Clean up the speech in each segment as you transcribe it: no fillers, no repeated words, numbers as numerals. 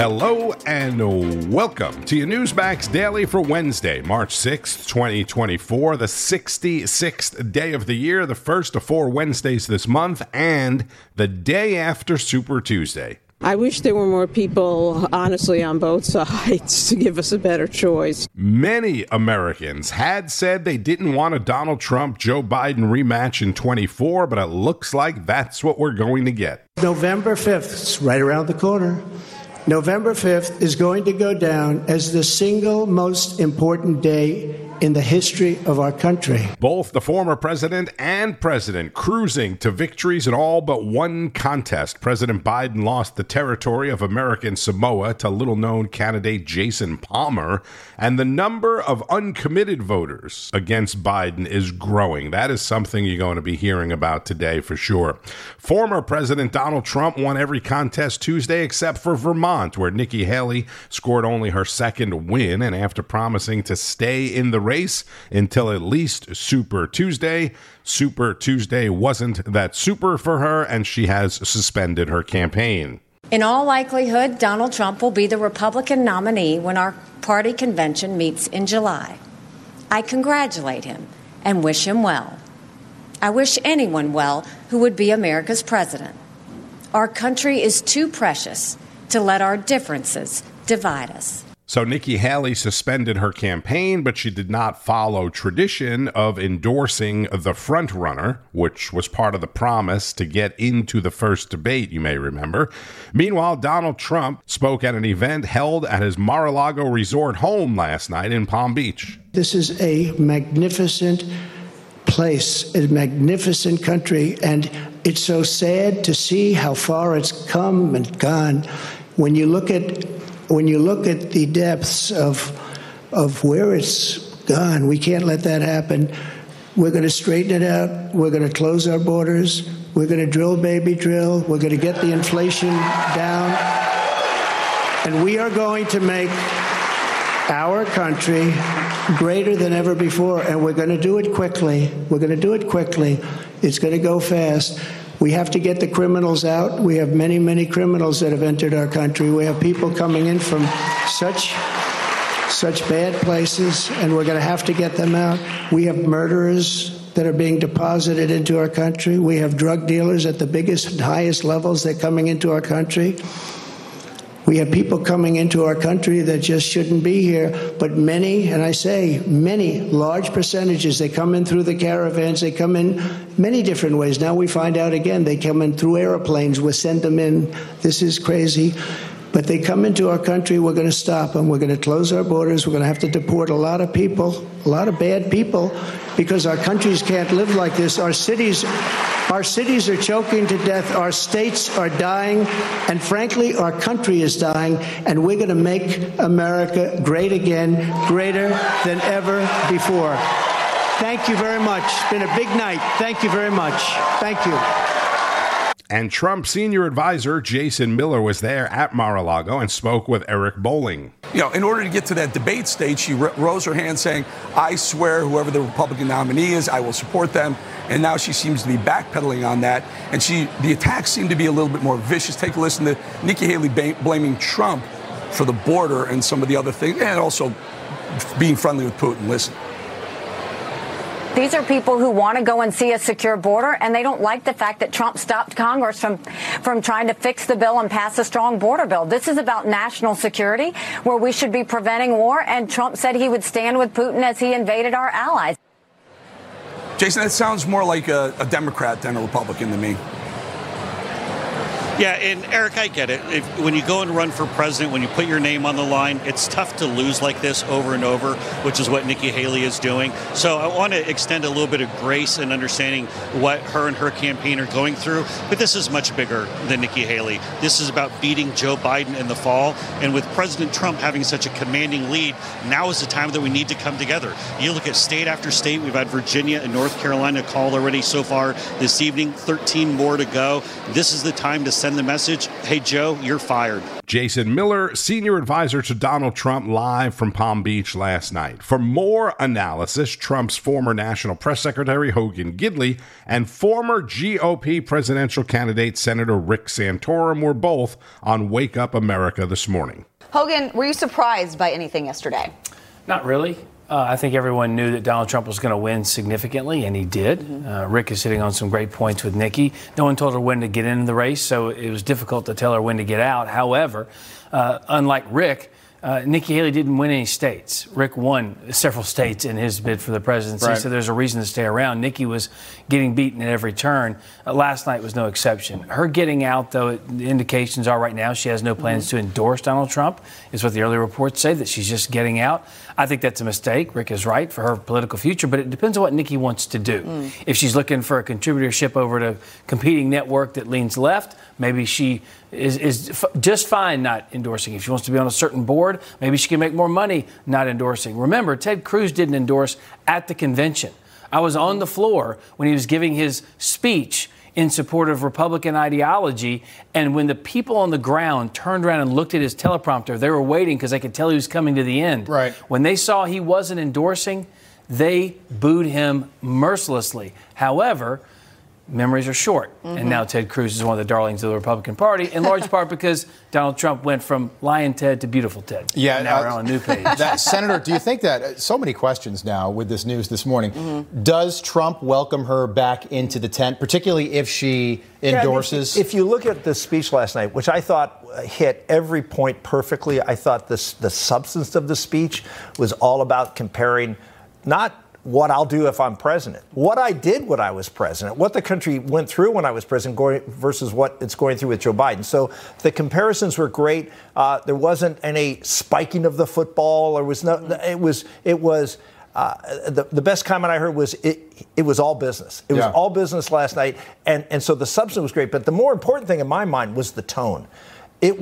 Hello and welcome to your Newsmax Daily for Wednesday, March 6th, 2024, the 66th day of the year, the first of 4 Wednesdays this month, and the day after Super Tuesday. I wish there were more people, honestly, on both sides to give us a better choice. Many Americans had said they didn't want a Donald Trump-Joe Biden rematch in 24, but it looks like that's what we're going to get. November 5th, it's right around the corner. November 5th is going to go down as the single most important day in the history of our country. Both the former president and president cruising to victories in all but one contest. President Biden lost the territory of American Samoa to little-known candidate Jason Palmer, and the number of uncommitted voters against Biden is growing. That is something you're going to be hearing about today for sure. Former President Donald Trump won every contest Tuesday except for Vermont, where Nikki Haley scored only her second win, and after promising to stay in the race until at least Super Tuesday wasn't that super for her, and she has suspended her campaign. In all likelihood, Donald Trump will be the Republican nominee when our party convention meets in July. I congratulate him and wish him well. I wish anyone well who would be America's president. Our country is too precious to let our differences divide us. So Nikki Haley suspended her campaign, but she did not follow tradition of endorsing the front runner, which was part of the promise to get into the first debate, you may remember. Meanwhile, Donald Trump spoke at an event held at his Mar-a-Lago resort home last night in Palm Beach. This is a magnificent place, a magnificent country, and it's so sad to see how far it's come and gone. When you look at the depths of where it's gone, we can't let that happen. We're going to straighten it out. We're going to close our borders. We're going to drill, baby, drill. We're going to get the inflation down. And we are going to make our country greater than ever before. And we're going to do it quickly. We're going to do it quickly. It's going to go fast. We have to get the criminals out. We have many, many criminals that have entered our country. We have people coming in from such bad places, and we're going to have to get them out. We have murderers that are being deposited into our country. We have drug dealers at the biggest and highest levels that are coming into our country. We have people coming into our country that just shouldn't be here, but many, and I say many, large percentages, they come in through the caravans, they come in many different ways. Now we find out again, they come in through airplanes, we send them in. This is crazy. But they come into our country, we're going to stop them. We're going to close our borders. We're going to have to deport a lot of people, a lot of bad people, because our countries can't live like this. Our cities are choking to death. Our states are dying. And frankly, our country is dying. And we're going to make America great again, greater than ever before. Thank you very much. It's been a big night. Thank you very much. Thank you. And Trump senior advisor Jason Miller was there at Mar-a-Lago and spoke with Eric Bolling. You know, in order to get to that debate stage, she rose her hand saying, I swear whoever the Republican nominee is, I will support them. And now she seems to be backpedaling on that. And the attacks seem to be a little bit more vicious. Take a listen to Nikki Haley blaming Trump for the border and some of the other things, and also being friendly with Putin. Listen. These are people who want to go and see a secure border, and they don't like the fact that Trump stopped Congress from trying to fix the bill and pass a strong border bill. This is about national security, where we should be preventing war, and Trump said he would stand with Putin as he invaded our allies. Jason, that sounds more like a Democrat than a Republican to me. Yeah, and Eric, I get it. When you go and run for president, when you put your name on the line, it's tough to lose like this over and over, which is what Nikki Haley is doing. So I want to extend a little bit of grace and understanding what her and her campaign are going through. But this is much bigger than Nikki Haley. This is about beating Joe Biden in the fall. And with President Trump having such a commanding lead, now is the time that we need to come together. You look at state after state. We've had Virginia and North Carolina called already so far this evening, 13 more to go. This is the time to send the message, hey, Joe, you're fired. Jason Miller, senior advisor to Donald Trump, live from Palm Beach last night. For more analysis, Trump's former National Press Secretary Hogan Gidley and former GOP presidential candidate Senator Rick Santorum were both on Wake Up America this morning. Hogan, were you surprised by anything yesterday? Not really. I think everyone knew that Donald Trump was going to win significantly, and he did. Rick is sitting on some great points with Nikki. No one told her when to get into the race, so it was difficult to tell her when to get out. However, unlike Rick, Nikki Haley didn't win any states. Rick won several states in his bid for the presidency, so there's a reason to stay around. Nikki was getting beaten at every turn. Last night was no exception. Her getting out, though, the indications are right now she has no plans to endorse Donald Trump, is what the early reports say, that she's just getting out. I think that's a mistake. Rick is right for her political future, but it depends on what Nikki wants to do. If she's looking for a contributorship over to a competing network that leans left, maybe she is just fine not endorsing. If she wants to be on a certain board, maybe she can make more money not endorsing. Remember, Ted Cruz didn't endorse at the convention. I was on the floor when he was giving his speech in support of Republican ideology, and when the people on the ground turned around and looked at his teleprompter, they were waiting because they could tell he was coming to the end. Right. When they saw he wasn't endorsing, they booed him mercilessly. However, memories are short, and now Ted Cruz is one of the darlings of the Republican Party, in large part because Donald Trump went from Lion Ted to Beautiful Ted. Yeah, and now we're on a new page. Senator, do you think that, so many questions now with this news this morning, does Trump welcome her back into the tent, particularly if she endorses? If you look at the speech last night, which I thought hit every point perfectly, I thought the substance of the speech was all about comparing not what I'll do if I'm president, what I did when I was president, what the country went through when I was president versus what it's going through with Joe Biden. So the comparisons were great. There wasn't any spiking of the football. There was no. It was. The best comment I heard was it was all business. It was all business last night, and so the substance was great. But the more important thing in my mind was the tone. It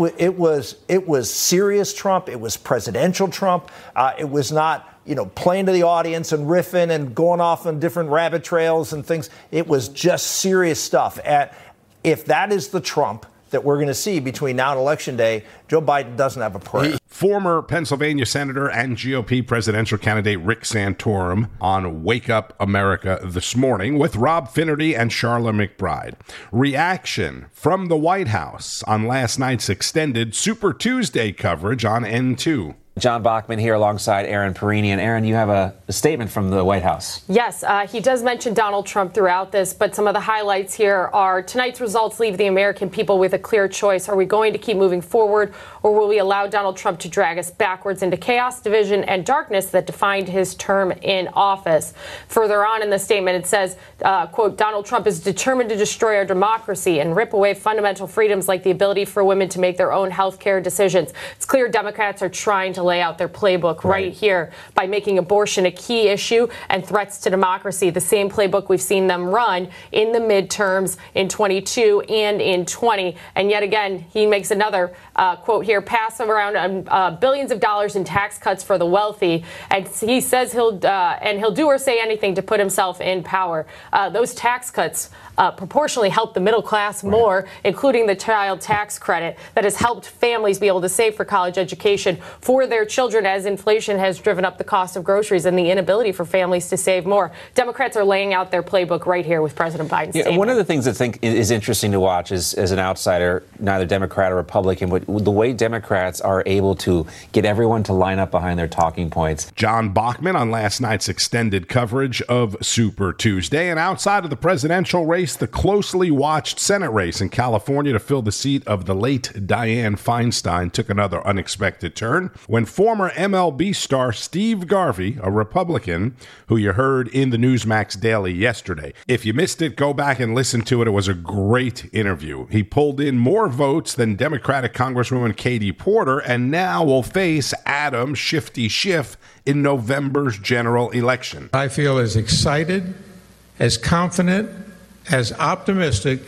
was serious Trump. It was presidential Trump. It was not, playing to the audience and riffing and going off on different rabbit trails and things. It was just serious stuff. And if that is the Trump that we're going to see between now and Election Day, Joe Biden doesn't have a prayer. Former Pennsylvania Senator and GOP presidential candidate Rick Santorum on Wake Up America this morning with Rob Finnerty and Charla McBride. Reaction from the White House on last night's extended Super Tuesday coverage on N2. John Bachman here alongside Aaron Perini. And Aaron, you have a statement from the White House. Yes, he does mention Donald Trump throughout this, but some of the highlights here are tonight's results leave the American people with a clear choice. Are we going to keep moving forward, or will we allow Donald Trump to drag us backwards into chaos, division, and darkness that defined his term in office? Further on in the statement, it says, quote, Donald Trump is determined to destroy our democracy and rip away fundamental freedoms like the ability for women to make their own health care decisions. It's clear Democrats are trying to lay out their playbook right here by making abortion a key issue and threats to democracy, the same playbook we've seen them run in the midterms in 22 and in 20. And yet again, he makes another quote here, pass around billions of dollars in tax cuts for the wealthy. And he says he'll do or say anything to put himself in power. Those tax cuts proportionally help the middle class more, including the child tax credit that has helped families be able to save for college education for their children as inflation has driven up the cost of groceries and the inability for families to save more. Democrats are laying out their playbook right here with President Biden's statement. One of the things I think is interesting to watch is, as an outsider, neither Democrat or Republican, but the way Democrats are able to get everyone to line up behind their talking points. John Bachman on last night's extended coverage of Super Tuesday. And outside of the presidential race, the closely watched Senate race in California to fill the seat of the late Dianne Feinstein took another unexpected turn when former MLB star Steve Garvey, a Republican, who you heard in the Newsmax Daily yesterday. If you missed it, go back and listen to it. It was a great interview. He pulled in more votes than Democratic Congresswoman Katie Porter and now will face Adam Shifty Schiff in November's general election. I feel as excited, as confident, as optimistic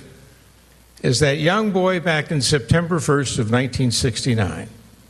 as that young boy back in September 1st of 1969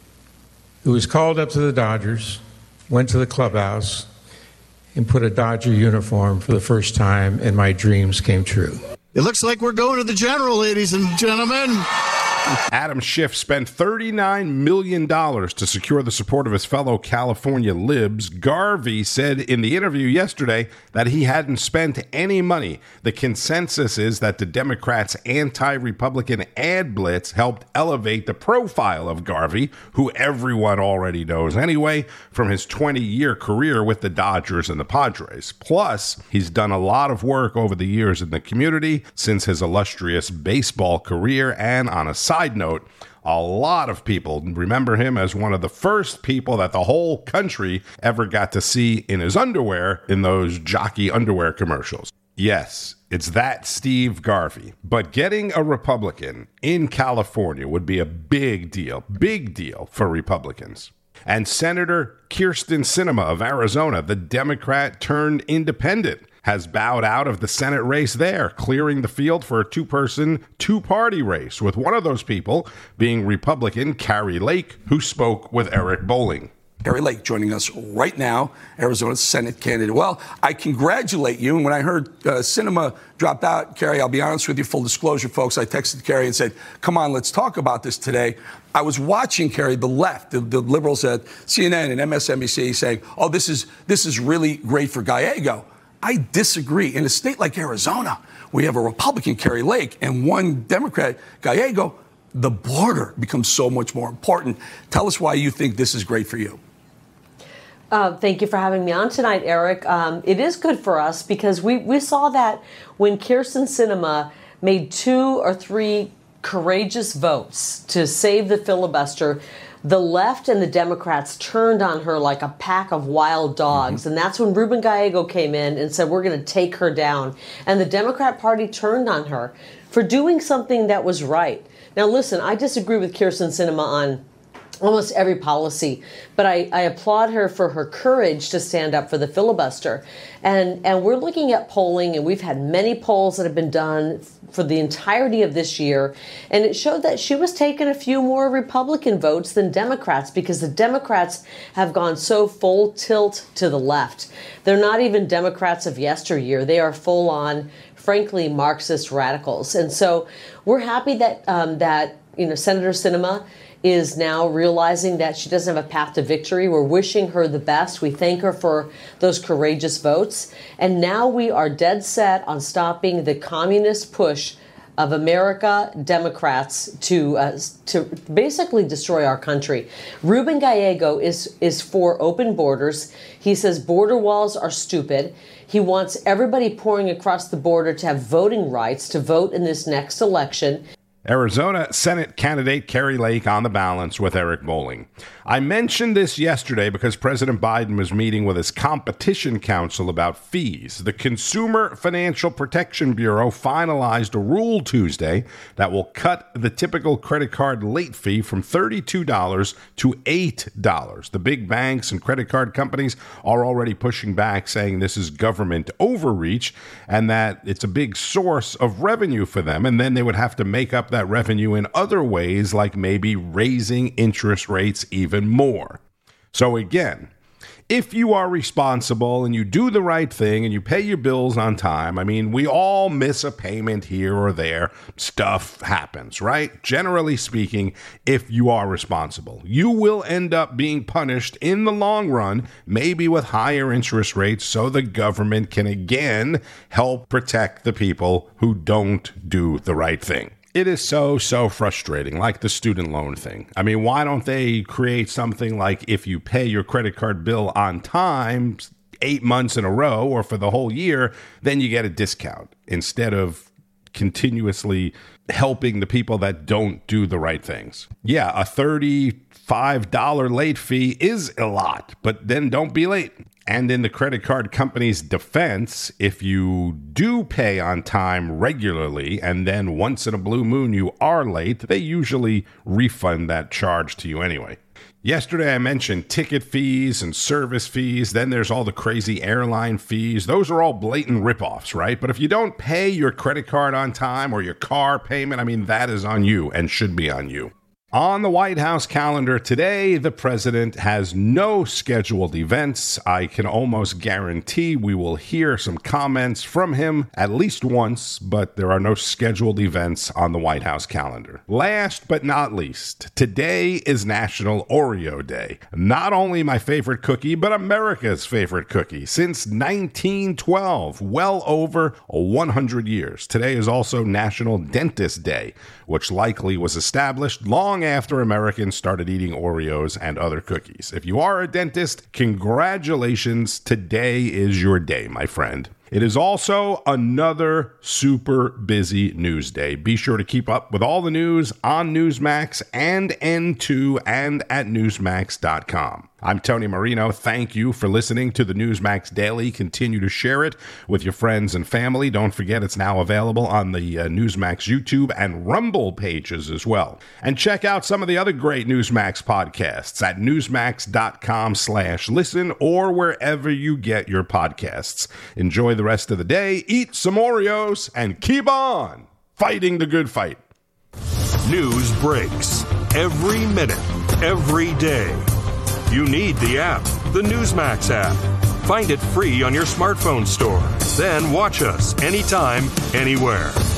who was called up to the Dodgers, went to the clubhouse, and put a Dodger uniform for the first time, and my dreams came true. It looks like we're going to the general, ladies and gentlemen. Adam Schiff spent $39 million to secure the support of his fellow California libs. Garvey said in the interview yesterday that he hadn't spent any money. The consensus is that the Democrats' anti-Republican ad blitz helped elevate the profile of Garvey, who everyone already knows anyway, from his 20-year career with the Dodgers and the Padres. Plus, he's done a lot of work over the years in the community since his illustrious baseball career, and on a side note, a lot of people remember him as one of the first people that the whole country ever got to see in his underwear in those jockey underwear commercials. Yes, it's that Steve Garvey. But getting a Republican in California would be a big deal for Republicans. And Senator Kyrsten Sinema of Arizona, the Democrat turned independent, has bowed out of the Senate race there, clearing the field for a two-person, two-party race, with one of those people being Republican Kari Lake, who spoke with Eric Bolling. Kari Lake joining us right now, Arizona's Senate candidate. Well, I congratulate you. And when I heard Sinema drop out, Kari, I'll be honest with you, full disclosure, folks, I texted Kari and said, come on, let's talk about this today. I was watching, Kari, the left, the liberals at CNN and MSNBC saying, oh, this is really great for Gallego. I disagree. In a state like Arizona, we have a Republican, Kari Lake, and one Democrat, Gallego, the border becomes so much more important. Tell us why you think this is great for you. Thank you for having me on tonight, Eric. It is good for us because we saw that when Kyrsten Sinema made 2 or 3 courageous votes to save the filibuster, the left and the Democrats turned on her like a pack of wild dogs. And that's when Ruben Gallego came in and said, we're going to take her down. And the Democrat Party turned on her for doing something that was right. Now, listen, I disagree with Kyrsten Sinema on almost every policy, but I applaud her for her courage to stand up for the filibuster. And we're looking at polling, and we've had many polls that have been done for the entirety of this year, and it showed that she was taking a few more Republican votes than Democrats because the Democrats have gone so full tilt to the left. They're not even Democrats of yesteryear. They are full on, frankly, Marxist radicals. And so we're happy that Senator Sinema is now realizing that she doesn't have a path to victory. We're wishing her the best. We thank her for those courageous votes. And now we are dead set on stopping the communist push of America Democrats to basically destroy our country. Ruben Gallego is for open borders. He says border walls are stupid. He wants everybody pouring across the border to have voting rights to vote in this next election. Arizona Senate candidate Kari Lake on the balance with Eric Bolling. I mentioned this yesterday because President Biden was meeting with his competition counsel about fees. The Consumer Financial Protection Bureau finalized a rule Tuesday that will cut the typical credit card late fee from $32 to $8. The big banks and credit card companies are already pushing back, saying this is government overreach and that it's a big source of revenue for them, and then they would have to make up that revenue in other ways, like maybe raising interest rates even more. So again, if you are responsible and you do the right thing and you pay your bills on time, I mean, we all miss a payment here or there. Stuff happens, right? Generally speaking, if you are responsible, you will end up being punished in the long run, maybe with higher interest rates, so the government can again help protect the people who don't do the right thing. It is so frustrating, like the student loan thing. I mean, why don't they create something like if you pay your credit card bill on time 8 months in a row or for the whole year, then you get a discount instead of continuously helping the people that don't do the right things. Yeah, a $35 late fee is a lot, but then don't be late. And in the credit card company's defense, if you do pay on time regularly and then once in a blue moon you are late, they usually refund that charge to you anyway. Yesterday I mentioned ticket fees and service fees. Then there's all the crazy airline fees. Those are all blatant ripoffs, right? But if you don't pay your credit card on time or your car payment, I mean, that is on you and should be on you. On the White House calendar today, the president has no scheduled events. I can almost guarantee we will hear some comments from him at least once, but there are no scheduled events on the White House calendar. Last but not least, today is National Oreo Day. Not only my favorite cookie, but America's favorite cookie since 1912, well over 100 years. Today is also National Dentist Day, which likely was established long after Americans started eating Oreos and other cookies. If you are a dentist, congratulations. Today is your day, my friend. It is also another super busy news day. Be sure to keep up with all the news on Newsmax and N2 and at Newsmax.com. I'm Tony Marino. Thank you for listening to the Newsmax Daily. Continue to share it with your friends and family. Don't forget it's now available on the Newsmax YouTube and Rumble pages as well. And check out some of the other great Newsmax podcasts at Newsmax.com/listen or wherever you get your podcasts. Enjoy the rest of the day, eat some Oreos, and keep on fighting the good fight. News breaks every minute, every day. You need the app, the Newsmax app. Find it free on your smartphone store. Then watch us anytime, anywhere.